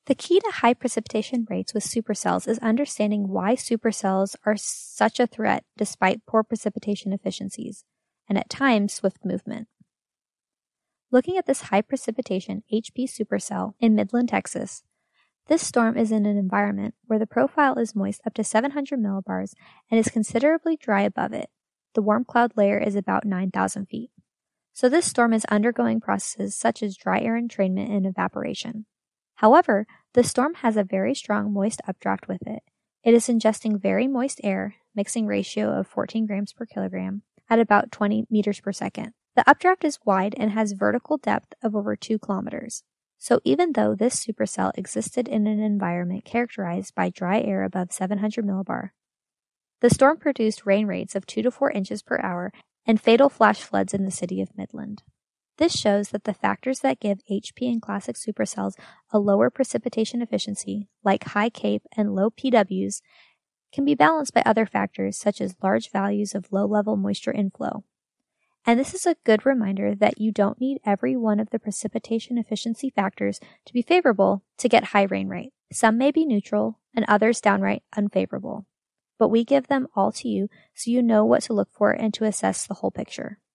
The key to high precipitation rates with supercells is understanding why supercells are such a threat despite poor precipitation efficiencies, and at times swift movement. Looking at this high precipitation HP supercell in Midland, Texas, this storm is in an environment where the profile is moist up to 700 millibars and is considerably dry above it. The warm cloud layer is about 9,000 feet. So this storm is undergoing processes such as dry air entrainment and evaporation. However, the storm has a very strong moist updraft with it. It is ingesting very moist air, mixing ratio of 14 grams per kilogram, at about 20 meters per second. The updraft is wide and has vertical depth of over 2 kilometers. So even though this supercell existed in an environment characterized by dry air above 700 millibar, the storm produced rain rates of 2 to 4 inches per hour and fatal flash floods in the city of Midland. This shows that the factors that give HP and classic supercells a lower precipitation efficiency, like high CAPE and low PWs, can be balanced by other factors such as large values of low-level moisture inflow. And this is a good reminder that you don't need every one of the precipitation efficiency factors to be favorable to get high rain rate. Some may be neutral and others downright unfavorable, but we give them all to you so you know what to look for and to assess the whole picture.